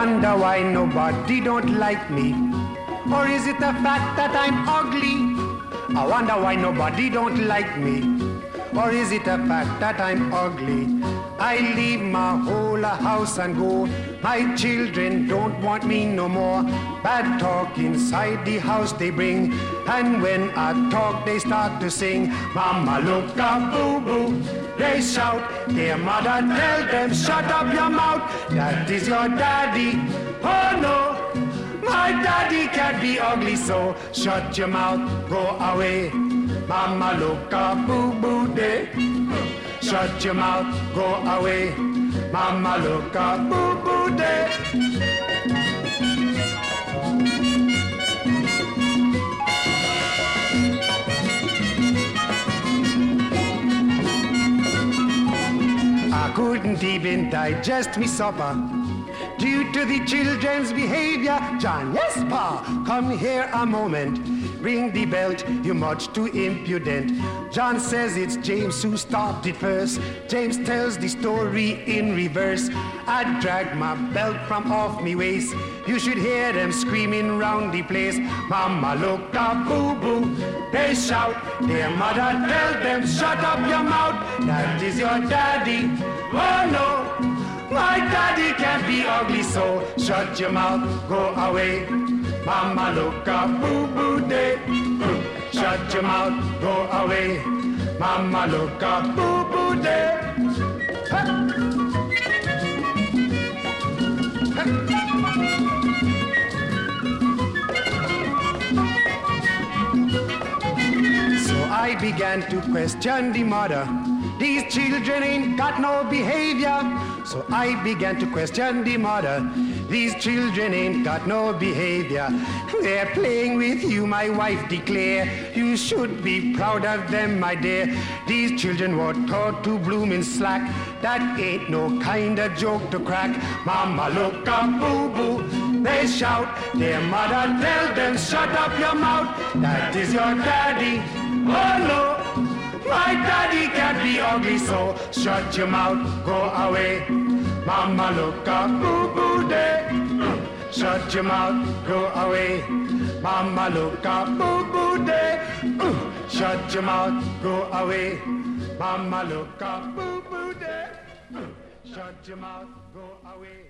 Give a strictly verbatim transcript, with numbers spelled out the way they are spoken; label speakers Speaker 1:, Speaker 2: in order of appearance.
Speaker 1: wonder why nobody don't like me. Or is it the fact that I'm ugly? I wonder why nobody don't like me. Or is it the fact that I'm ugly? I leave my whole house and go. My children don't want me no more. Bad talk inside the house they bring. And when I talk they start to sing. Mama look up, boo-boo. They shout, their mother tell them, shut up your mouth. That is your daddy. Oh no, my daddy can't be ugly, so shut your mouth, go away. Mama look up, boo-boo day. Shut your mouth, go away. Mama look up, boo-boo day. I couldn't even digest me supper due to the children's behavior. John, yes, Pa, come here a moment. Ring the belt, you're much too impudent. John says it's James who started first. James tells the story in reverse. I dragged my belt from off me waist. You should hear them screaming round the place. Mama look up, boo-boo. They shout, their mother tell them, shut up your mouth. That is your daddy. Oh no, my daddy can't be ugly, so shut your mouth, go away. Mama look up, boo-boo day. Shut your mouth, go away. Mama look up, boo-boo day. So I began to question the mother. These children ain't got no behavior. So I began to question the mother. These children ain't got no behavior. They're playing with you, my wife declare. You should be proud of them, my dear. These children were taught to bloom in slack. That ain't no kind of joke to crack. Mama look up, boo-boo. They shout, their mother tell them, shut up your mouth. That is your daddy. Oh no, my daddy can't be ugly, so shut your mouth, go away. Mama look up, boo-boo day. Shut your mouth, go away. Mama look up, boo-boo day. Shut your mouth, go away. Mama look up, boo-boo day. Shut your mouth, go away.